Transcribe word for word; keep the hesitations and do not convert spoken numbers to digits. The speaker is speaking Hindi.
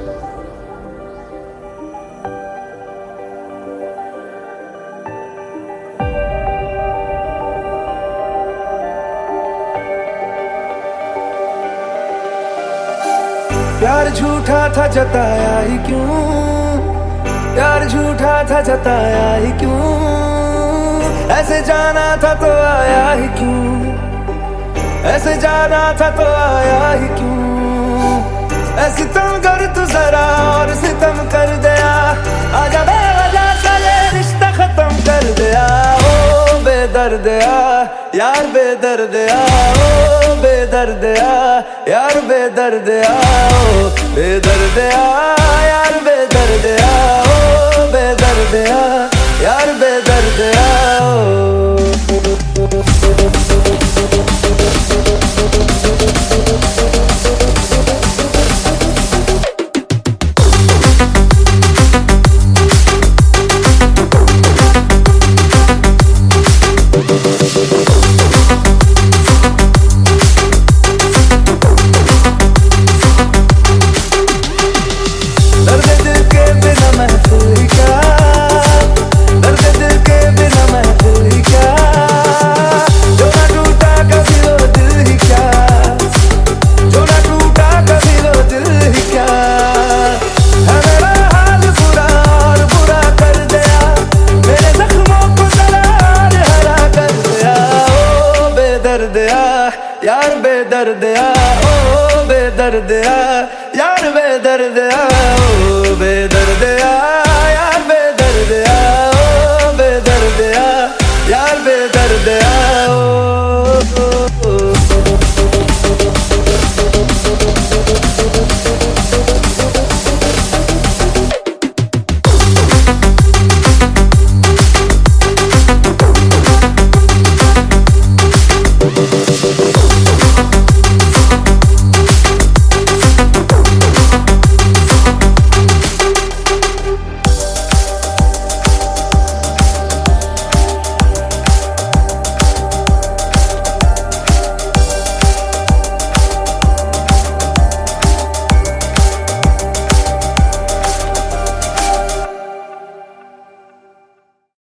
प्यार झूठा था जताया ही क्यों, प्यार झूठा था जताया ही क्यों, ऐसे जाना था तो आया ही क्यों, ऐसे जाना था तो आया ही क्यों। ऐसी सितम कर तू जरा और सितम कर दिया, आजा बेवजह सा ये रिश्ता खत्म कर दिया। ओ बेदर्दिया यार बेदर्दिया, ओ बेदर्दिया यार बेदर्दिया, ओ बेदर्दिया यार बेदर्दिया, ओ बेदर्दिया यार बेदर्दिया, ओ। यार बेदर्दिया ओ बेदर्दिया यार बेदर्दिया, ओ बेदर्दिया यार बेदर्दिया, ओ बेदर्दिया यार बेदर्दिया, ओ।